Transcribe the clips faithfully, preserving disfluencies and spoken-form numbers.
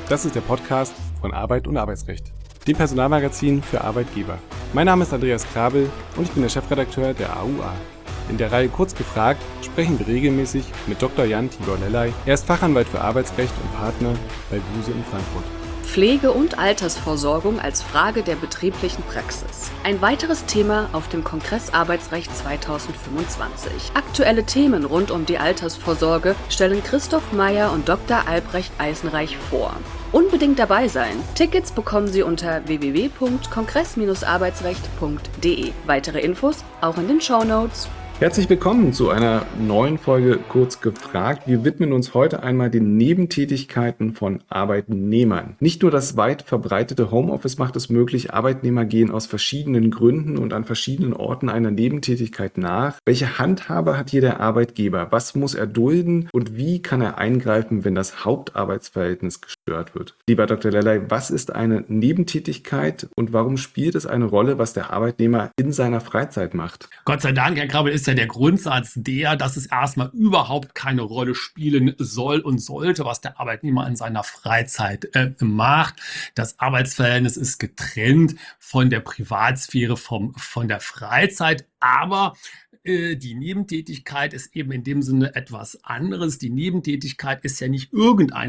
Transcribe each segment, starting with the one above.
Das ist der Podcast von Arbeit und Arbeitsrecht, dem Personalmagazin für Arbeitgeber. Mein Name ist Andreas Krabel und ich bin der Chefredakteur der A U A. In der Reihe Kurz gefragt sprechen wir regelmäßig mit Doktor Jan Tibor Lellay. Er ist Fachanwalt für Arbeitsrecht und Partner bei Buse in Frankfurt. Pflege- und Altersvorsorgung als Frage der betrieblichen Praxis. Ein weiteres Thema auf dem Kongress Arbeitsrecht zweitausendfünfundzwanzig. Aktuelle Themen rund um die Altersvorsorge stellen Christoph Meyer und Doktor Albrecht Eisenreich vor. Unbedingt dabei sein. Tickets bekommen Sie unter w w w punkt kongress Bindestrich arbeitsrecht punkt d e. Weitere Infos auch in den Shownotes. Herzlich willkommen zu einer neuen Folge Kurz gefragt. Wir widmen uns heute einmal den Nebentätigkeiten von Arbeitnehmern. Nicht nur das weit verbreitete Homeoffice macht es möglich, Arbeitnehmer gehen aus verschiedenen Gründen und an verschiedenen Orten einer Nebentätigkeit nach. Welche Handhabe hat hier der Arbeitgeber? Was muss er dulden und wie kann er eingreifen, wenn das Hauptarbeitsverhältnis gestört wird? Lieber Doktor Lellay, was ist eine Nebentätigkeit und warum spielt es eine Rolle, was der Arbeitnehmer in seiner Freizeit macht? Gott sei Dank, Herr Krabbel, ist ja der Grundsatz der, dass es erstmal überhaupt keine Rolle spielen soll und sollte, was der Arbeitnehmer in seiner Freizeit äh, macht. Das Arbeitsverhältnis ist getrennt von der Privatsphäre, vom, von der Freizeit, aber äh, die Nebentätigkeit ist eben in dem Sinne etwas anderes. Die Nebentätigkeit ist ja nicht irgendeine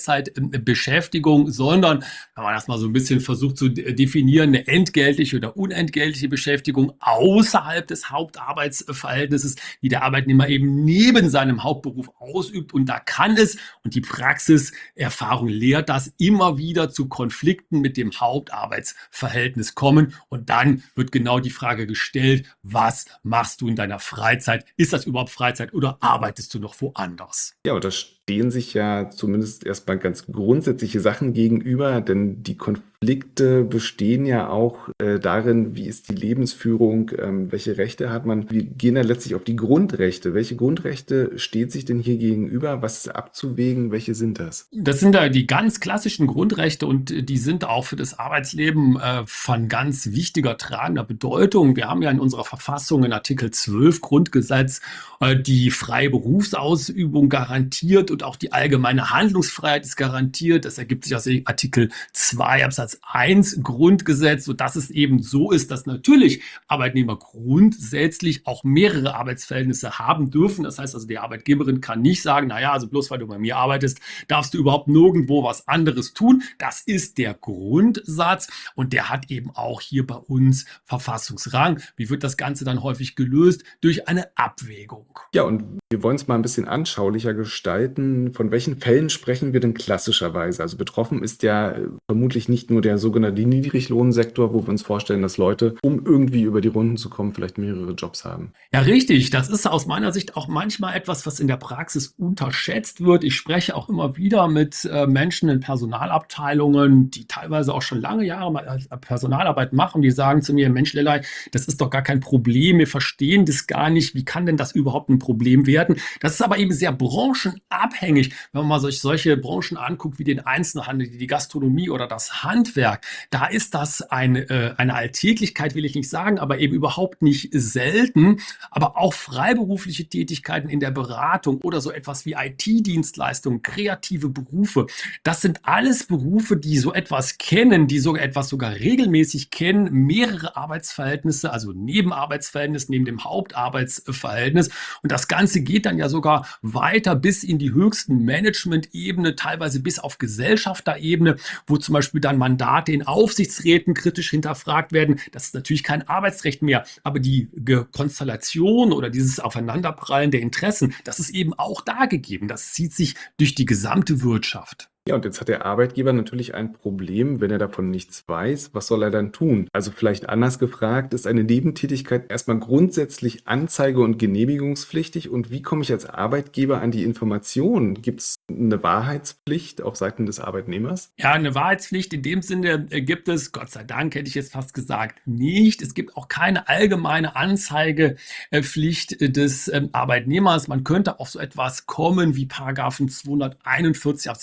Freizeitbeschäftigung, sondern, wenn man das mal so ein bisschen versucht zu definieren, eine entgeltliche oder unentgeltliche Beschäftigung außerhalb des Hauptarbeitsverhältnisses, die der Arbeitnehmer eben neben seinem Hauptberuf ausübt. Und da kann es, und die Praxiserfahrung lehrt das, immer wieder zu Konflikten mit dem Hauptarbeitsverhältnis kommen. Und dann wird genau die Frage gestellt, was machst du in deiner Freizeit? Ist das überhaupt Freizeit oder arbeitest du noch woanders? Ja, und da stehen sich ja zumindest erstmal ganz grundsätzliche Sachen gegenüber, denn die Konflikte bestehen ja auch äh, darin, wie ist die Lebensführung, ähm, welche Rechte hat man. Wir gehen ja letztlich auf die Grundrechte. Welche Grundrechte steht sich denn hier gegenüber? Was ist abzuwägen? Welche sind das? Das sind da die ganz klassischen Grundrechte und die sind auch für das Arbeitsleben äh, von ganz wichtiger, tragender Bedeutung. Wir haben ja in unserer Verfassung in Artikel zwölf Grundgesetz äh, die freie Berufsausübung garantiert und auch die allgemeine Handlungsfreiheit ist garantiert. Das ergibt sich aus Artikel zwei Absatz eins Grundgesetz, sodass es eben so ist, dass natürlich Arbeitnehmer grundsätzlich auch mehrere Arbeitsverhältnisse haben dürfen. Das heißt also, die Arbeitgeberin kann nicht sagen, naja, also bloß weil du bei mir arbeitest, darfst du überhaupt nirgendwo was anderes tun. Das ist der Grundsatz und der hat eben auch hier bei uns Verfassungsrang. Wie wird das Ganze dann häufig gelöst? Durch eine Abwägung. Ja, und wir wollen es mal ein bisschen anschaulicher gestalten. Von welchen Fällen sprechen wir denn klassischerweise? Also betroffen ist ja vermutlich nicht nur der sogenannte Niedriglohnsektor, wo wir uns vorstellen, dass Leute, um irgendwie über die Runden zu kommen, vielleicht mehrere Jobs haben. Ja, richtig. Das ist aus meiner Sicht auch manchmal etwas, was in der Praxis unterschätzt wird. Ich spreche auch immer wieder mit äh, Menschen in Personalabteilungen, die teilweise auch schon lange Jahre mal Personalarbeit machen, die sagen zu mir, Mensch, Lellay, das ist doch gar kein Problem, wir verstehen das gar nicht, wie kann denn das überhaupt ein Problem werden? Das ist aber eben sehr branchenabhängig, wenn man mal solch, solche Branchen anguckt, wie den Einzelhandel, die Gastronomie oder das Handwerk. Da ist das eine, äh, eine Alltäglichkeit, will ich nicht sagen, aber eben überhaupt nicht selten. Aber auch freiberufliche Tätigkeiten in der Beratung oder so etwas wie I T-Dienstleistungen, kreative Berufe, das sind alles Berufe, die so etwas kennen, die so etwas sogar regelmäßig kennen, mehrere Arbeitsverhältnisse, also Nebenarbeitsverhältnis neben dem Hauptarbeitsverhältnis. Und das Ganze geht dann ja sogar weiter bis in die höchsten Management-Ebene, teilweise bis auf Gesellschafterebene, wo zum Beispiel dann Mandate in Aufsichtsräten kritisch hinterfragt werden. Das ist natürlich kein Arbeitsrecht mehr, aber die Konstellation oder dieses Aufeinanderprallen der Interessen, das ist eben auch da gegeben. Das zieht sich durch die gesamte Wirtschaft. Ja, und jetzt hat der Arbeitgeber natürlich ein Problem, wenn er davon nichts weiß. Was soll er dann tun? Also vielleicht anders gefragt, ist eine Nebentätigkeit erstmal grundsätzlich anzeige- und genehmigungspflichtig? Und wie komme ich als Arbeitgeber an die Informationen? Gibt es eine Wahrheitspflicht auf Seiten des Arbeitnehmers? Ja, eine Wahrheitspflicht in dem Sinne äh, gibt es, Gott sei Dank hätte ich jetzt fast gesagt, nicht. Es gibt auch keine allgemeine Anzeigepflicht äh, des ähm, Arbeitnehmers. Man könnte auf so etwas kommen wie Paragraphen zweihunderteinundvierzig Absatz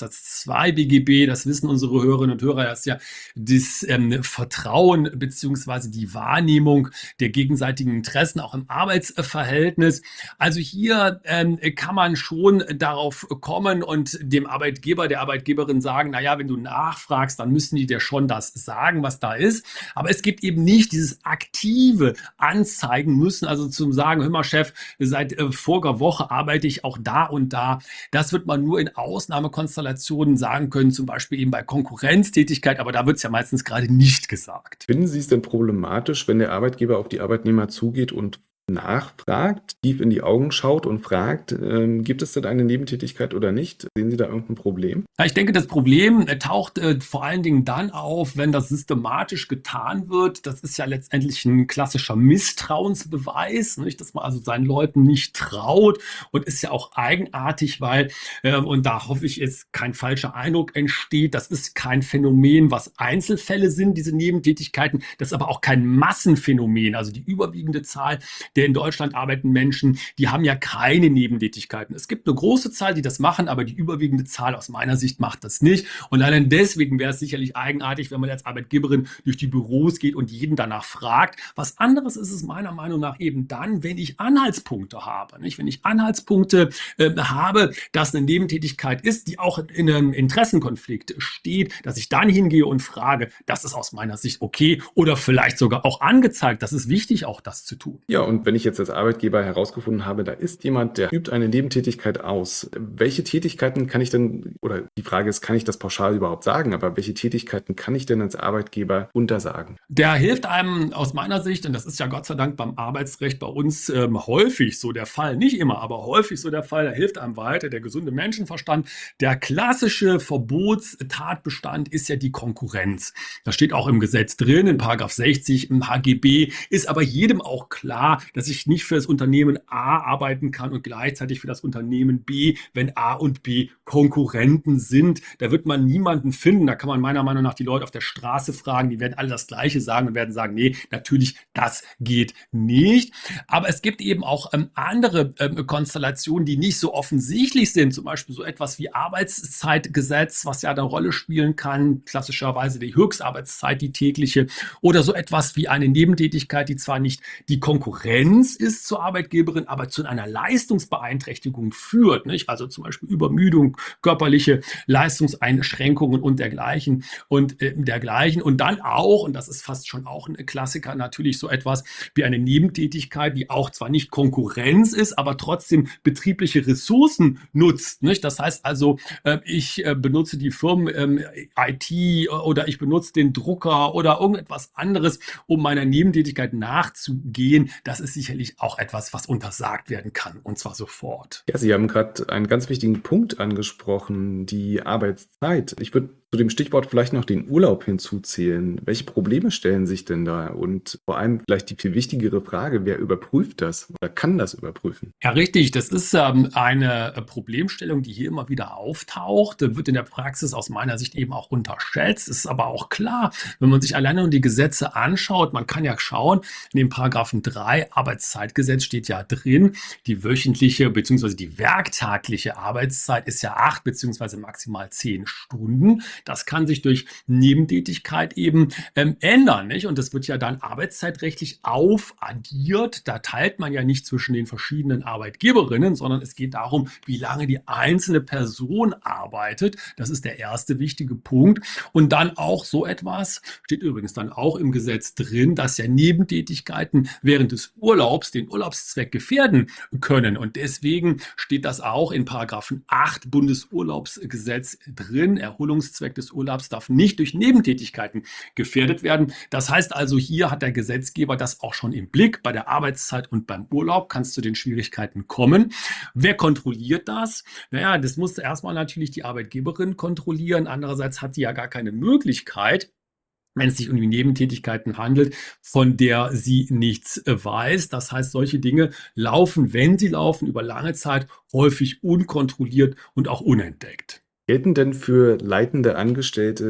zwei B G B, das wissen unsere Hörerinnen und Hörer, das ist ja das ähm, Vertrauen beziehungsweise die Wahrnehmung der gegenseitigen Interessen auch im Arbeitsverhältnis. Also hier ähm, kann man schon darauf kommen und dem Arbeitgeber, der Arbeitgeberin sagen, naja, wenn du nachfragst, dann müssen die dir schon das sagen, was da ist. Aber es gibt eben nicht dieses aktive Anzeigen müssen, also zum sagen, hör mal Chef, seit äh, voriger Woche arbeite ich auch da und da. Das wird man nur in Ausnahmekonstellationen sagen können, zum Beispiel eben bei Konkurrenztätigkeit, aber da wird es ja meistens gerade nicht gesagt. Finden Sie es denn problematisch, wenn der Arbeitgeber auf die Arbeitnehmer zugeht und nachfragt, tief in die Augen schaut und fragt, ähm, gibt es denn eine Nebentätigkeit oder nicht? Sehen Sie da irgendein Problem? Ja, ich denke, das Problem äh, taucht äh, vor allen Dingen dann auf, wenn das systematisch getan wird. Das ist ja letztendlich ein klassischer Misstrauensbeweis, nicht? Dass man also seinen Leuten nicht traut und ist ja auch eigenartig, weil, äh, und da hoffe ich, jetzt kein falscher Eindruck entsteht, das ist kein Phänomen, was Einzelfälle sind, diese Nebentätigkeiten, das ist aber auch kein Massenphänomen. Also die überwiegende Zahl der in Deutschland arbeitenden Menschen, die haben ja keine Nebentätigkeiten. Es gibt eine große Zahl, die das machen, aber die überwiegende Zahl aus meiner Sicht macht das nicht. Und allein deswegen wäre es sicherlich eigenartig, wenn man als Arbeitgeberin durch die Büros geht und jeden danach fragt. Was anderes ist es meiner Meinung nach eben dann, wenn ich Anhaltspunkte habe. Nicht? Wenn ich Anhaltspunkte äh, habe, dass eine Nebentätigkeit ist, die auch in einem Interessenkonflikt steht, dass ich dann hingehe und frage, das ist aus meiner Sicht okay oder vielleicht sogar auch angezeigt. Das ist wichtig, auch das zu tun. Ja, und wenn ich jetzt als Arbeitgeber herausgefunden habe, da ist jemand, der übt eine Nebentätigkeit aus, welche Tätigkeiten kann ich denn, oder die Frage ist, kann ich das pauschal überhaupt sagen, aber welche Tätigkeiten kann ich denn als Arbeitgeber untersagen? Der hilft einem aus meiner Sicht, und das ist ja Gott sei Dank beim Arbeitsrecht bei uns ähm, häufig so der Fall, nicht immer, aber häufig so der Fall, da hilft einem weiter der gesunde Menschenverstand. Der klassische Verbotstatbestand ist ja die Konkurrenz. Das steht auch im Gesetz drin, in Paragraph sechzig im H G B, ist aber jedem auch klar, dass ich nicht für das Unternehmen A arbeiten kann und gleichzeitig für das Unternehmen B, wenn A und B Konkurrenten sind. Da wird man niemanden finden. Da kann man meiner Meinung nach die Leute auf der Straße fragen. Die werden alle das Gleiche sagen und werden sagen, nee, natürlich, das geht nicht. Aber es gibt eben auch ähm, andere ähm, Konstellationen, die nicht so offensichtlich sind. Zum Beispiel so etwas wie Arbeitszeitgesetz, was ja eine Rolle spielen kann. Klassischerweise die Höchstarbeitszeit, die tägliche. Oder so etwas wie eine Nebentätigkeit, die zwar nicht die Konkurrenz ist zur Arbeitgeberin, aber zu einer Leistungsbeeinträchtigung führt, nicht? Also zum Beispiel Übermüdung, körperliche Leistungseinschränkungen und dergleichen und äh, dergleichen. Und dann auch, und das ist fast schon auch ein Klassiker, natürlich so etwas wie eine Nebentätigkeit, die auch zwar nicht Konkurrenz ist, aber trotzdem betriebliche Ressourcen nutzt, nicht? Das heißt also, äh, ich äh, benutze die Firmen ähm, I T oder ich benutze den Drucker oder irgendetwas anderes, um meiner Nebentätigkeit nachzugehen. Das ist sicherlich auch etwas, was untersagt werden kann, und zwar sofort. Ja, Sie haben gerade einen ganz wichtigen Punkt angesprochen, die Arbeitszeit. Ich würde zu dem Stichwort vielleicht noch den Urlaub hinzuzählen. Welche Probleme stellen sich denn da? Und vor allem vielleicht die viel wichtigere Frage, wer überprüft das oder kann das überprüfen? Ja, richtig. Das ist ähm, eine äh, Problemstellung, die hier immer wieder auftaucht, äh, wird in der Praxis aus meiner Sicht eben auch unterschätzt. Ist aber auch klar, wenn man sich alleine nur die Gesetze anschaut, man kann ja schauen, in dem Paragraphen drei Arbeitszeitgesetz steht ja drin, die wöchentliche bzw. die werktagliche Arbeitszeit ist ja acht bzw. maximal zehn Stunden. Das kann sich durch Nebentätigkeit eben ähm, ändern, nicht? Und das wird ja dann arbeitszeitrechtlich aufaddiert. Da teilt man ja nicht zwischen den verschiedenen Arbeitgeberinnen, sondern es geht darum, wie lange die einzelne Person arbeitet. Das ist der erste wichtige Punkt. Und dann auch so etwas, steht übrigens dann auch im Gesetz drin, dass ja Nebentätigkeiten während des Urlaubs den Urlaubszweck gefährden können. Und deswegen steht das auch in Paragraphen acht Bundesurlaubsgesetz drin. Erholungszweck des Urlaubs darf nicht durch Nebentätigkeiten gefährdet werden. Das heißt also, hier hat der Gesetzgeber das auch schon im Blick. Bei der Arbeitszeit und beim Urlaub kann es zu den Schwierigkeiten kommen. Wer kontrolliert das? Naja, das muss erstmal natürlich die Arbeitgeberin kontrollieren. Andererseits hat sie ja gar keine Möglichkeit, wenn es sich um die Nebentätigkeiten handelt, von der sie nichts weiß. Das heißt, solche Dinge laufen, wenn sie laufen, über lange Zeit häufig unkontrolliert und auch unentdeckt. Gelten denn für leitende Angestellte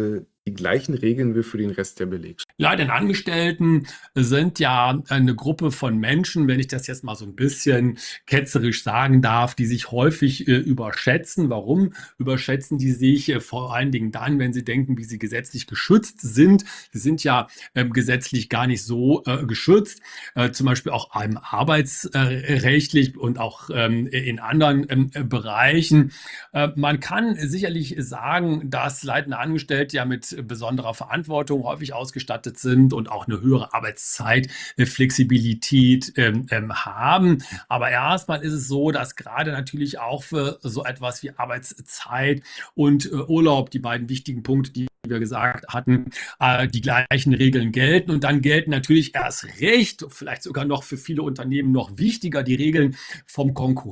die gleichen Regeln wie für den Rest der Belegschaft? Leitenden sind ja eine Gruppe von Menschen, wenn ich das jetzt mal so ein bisschen ketzerisch sagen darf, die sich häufig äh, überschätzen. Warum überschätzen die sich? Äh, vor allen Dingen dann, wenn sie denken, wie sie gesetzlich geschützt sind. Sie sind ja ähm, gesetzlich gar nicht so äh, geschützt, äh, zum Beispiel auch ähm, arbeitsrechtlich und auch ähm, in anderen ähm, Bereichen. Äh, man kann sicherlich sagen, dass leitende Angestellte ja mit besonderer Verantwortung häufig ausgestattet sind und auch eine höhere Arbeitszeit, äh, Flexibilität ähm, ähm, haben. Aber erstmal ist es so, dass gerade natürlich auch für so etwas wie Arbeitszeit und äh, Urlaub, die beiden wichtigen Punkte, die wir gesagt hatten, äh, die gleichen Regeln gelten. Und dann gelten natürlich erst recht, vielleicht sogar noch für viele Unternehmen noch wichtiger, die Regeln vom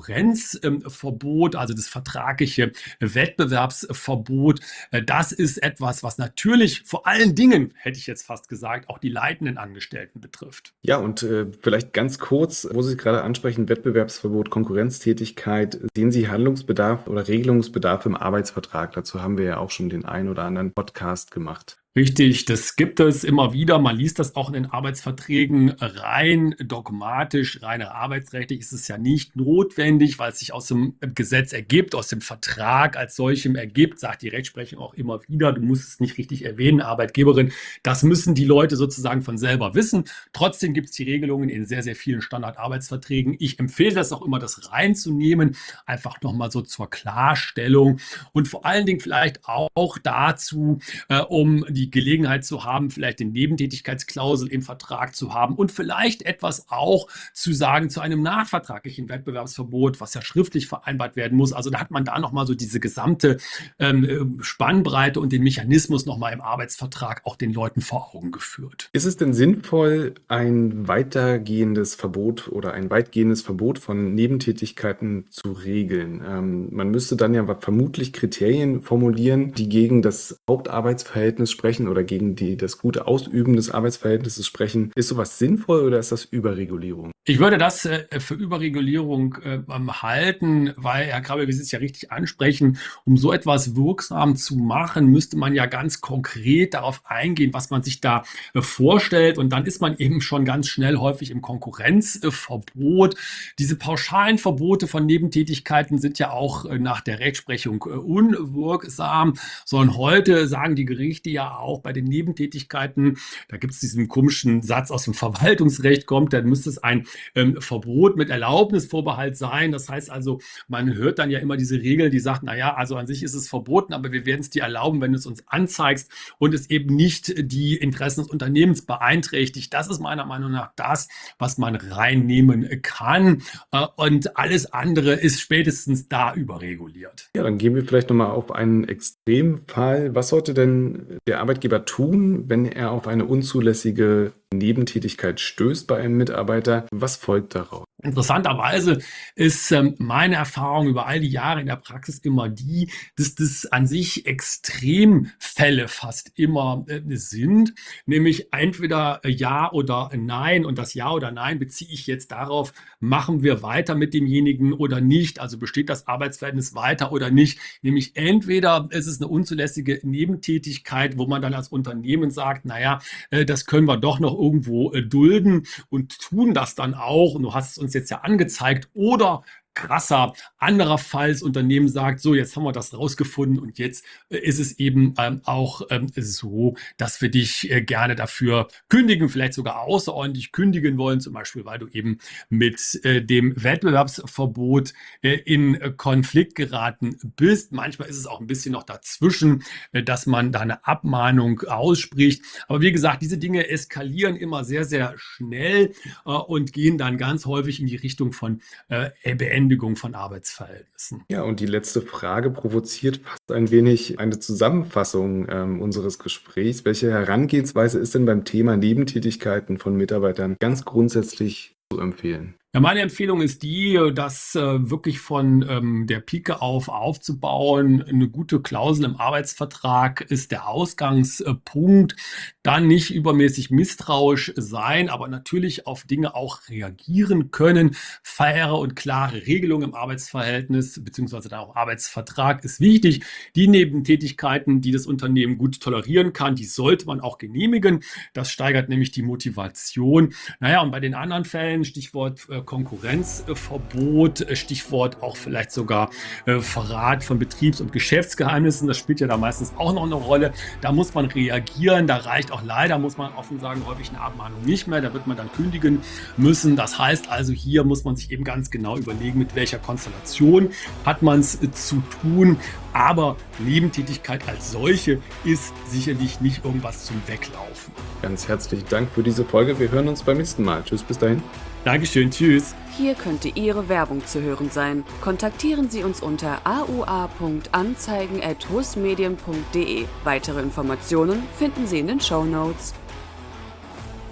Konkurrenzverbot, also das vertragliche Wettbewerbsverbot. Äh, Das ist etwas, was natürlich vor allen Dingen, hätte ich jetzt fast gesagt, auch die leitenden Angestellten betrifft. Ja, und äh, vielleicht ganz kurz, wo Sie gerade ansprechen, Wettbewerbsverbot, Konkurrenztätigkeit, sehen Sie Handlungsbedarf oder Regelungsbedarf im Arbeitsvertrag? Dazu haben wir ja auch schon den einen oder anderen Podcast gemacht. Richtig, das gibt es immer wieder. Man liest das auch in den Arbeitsverträgen. Rein dogmatisch, rein arbeitsrechtlich ist es ja nicht notwendig, weil es sich aus dem Gesetz ergibt, aus dem Vertrag als solchem ergibt, sagt die Rechtsprechung auch immer wieder. Du musst es nicht richtig erwähnen, Arbeitgeberin. Das müssen die Leute sozusagen von selber wissen. Trotzdem gibt es die Regelungen in sehr, sehr vielen Standardarbeitsverträgen. Ich empfehle das auch immer, das reinzunehmen, einfach nochmal so zur Klarstellung und vor allen Dingen vielleicht auch dazu, äh, um die Gelegenheit zu haben, vielleicht eine Nebentätigkeitsklausel im Vertrag zu haben und vielleicht etwas auch zu sagen zu einem nachvertraglichen Wettbewerbsverbot, was ja schriftlich vereinbart werden muss. Also da hat man da nochmal so diese gesamte ähm, Spannbreite und den Mechanismus nochmal im Arbeitsvertrag auch den Leuten vor Augen geführt. Ist es denn sinnvoll, ein weitergehendes Verbot oder ein weitgehendes Verbot von Nebentätigkeiten zu regeln? Ähm, man müsste dann ja vermutlich Kriterien formulieren, die gegen das Hauptarbeitsverhältnis sprechen oder gegen die, das gute Ausüben des Arbeitsverhältnisses sprechen. Ist sowas sinnvoll oder ist das Überregulierung? Ich würde das äh, für Überregulierung äh, halten, weil, Herr Krabbe, wie Sie es ja richtig ansprechen, um so etwas wirksam zu machen, müsste man ja ganz konkret darauf eingehen, was man sich da äh, vorstellt. Und dann ist man eben schon ganz schnell häufig im Konkurrenzverbot. Diese pauschalen Verbote von Nebentätigkeiten sind ja auch äh, nach der Rechtsprechung äh, unwirksam, sondern heute sagen die Gerichte ja auch bei den Nebentätigkeiten, da gibt es diesen komischen Satz aus dem Verwaltungsrecht, kommt, dann müsste es ein ähm, Verbot mit Erlaubnisvorbehalt sein. Das heißt also, man hört dann ja immer diese Regel, die sagt, naja, also an sich ist es verboten, aber wir werden es dir erlauben, wenn du es uns anzeigst und es eben nicht die Interessen des Unternehmens beeinträchtigt. Das ist meiner Meinung nach das, was man reinnehmen kann. Äh, und alles andere ist spätestens da überreguliert. Ja, dann gehen wir vielleicht nochmal auf einen Extremfall. Was sollte denn der Arbeitgeber tun, wenn er auf eine unzulässige Nebentätigkeit stößt bei einem Mitarbeiter? Was folgt daraus? Interessanterweise ist ähm, meine Erfahrung über all die Jahre in der Praxis immer die, dass das an sich Extremfälle fast immer äh, sind, nämlich entweder äh, Ja oder Nein, und das Ja oder Nein beziehe ich jetzt darauf, machen wir weiter mit demjenigen oder nicht, also besteht das Arbeitsverhältnis weiter oder nicht, nämlich entweder ist es eine unzulässige Nebentätigkeit, wo man dann als Unternehmen sagt, naja, äh, das können wir doch noch irgendwo äh, dulden und tun das dann auch, und du hast es uns jetzt ja angezeigt, oder krasser, andererfalls Unternehmen sagt, so, jetzt haben wir das rausgefunden und jetzt äh, ist es eben ähm, auch ähm, so, dass wir dich äh, gerne dafür kündigen, vielleicht sogar außerordentlich kündigen wollen, zum Beispiel, weil du eben mit äh, dem Wettbewerbsverbot äh, in äh, Konflikt geraten bist. Manchmal ist es auch ein bisschen noch dazwischen, äh, dass man da eine Abmahnung ausspricht. Aber wie gesagt, diese Dinge eskalieren immer sehr, sehr schnell äh, und gehen dann ganz häufig in die Richtung von äh, Beendigung von Arbeitsverhältnissen. Ja, und die letzte Frage provoziert fast ein wenig eine Zusammenfassung ähm, unseres Gesprächs. Welche Herangehensweise ist denn beim Thema Nebentätigkeiten von Mitarbeitern ganz grundsätzlich zu empfehlen? Ja, meine Empfehlung ist die, das äh, wirklich von ähm, der Pike auf aufzubauen. Eine gute Klausel im Arbeitsvertrag ist der Ausgangspunkt. Dann nicht übermäßig misstrauisch sein, aber natürlich auf Dinge auch reagieren können. Faire und klare Regelungen im Arbeitsverhältnis beziehungsweise dann auch Arbeitsvertrag ist wichtig. Die Nebentätigkeiten, die das Unternehmen gut tolerieren kann, die sollte man auch genehmigen. Das steigert nämlich die Motivation. Naja, und bei den anderen Fällen, Stichwort äh, Konkurrenzverbot, äh, Stichwort auch vielleicht sogar äh, Verrat von Betriebs- und Geschäftsgeheimnissen, das spielt ja da meistens auch noch eine Rolle. Da muss man reagieren, da reicht auch leider, muss man offen sagen, häufig eine Abmahnung nicht mehr, da wird man dann kündigen müssen. Das heißt also, hier muss man sich eben ganz genau überlegen, mit welcher Konstellation hat man es äh, zu tun, aber Nebentätigkeit als solche ist sicherlich nicht irgendwas zum Weglaufen. Ganz herzlichen Dank für diese Folge. Wir hören uns beim nächsten Mal. Tschüss, bis dahin. Dankeschön, tschüss. Hier könnte Ihre Werbung zu hören sein. Kontaktieren Sie uns unter a u a punkt anzeigen at husmedien punkt de. Weitere Informationen finden Sie in den Shownotes.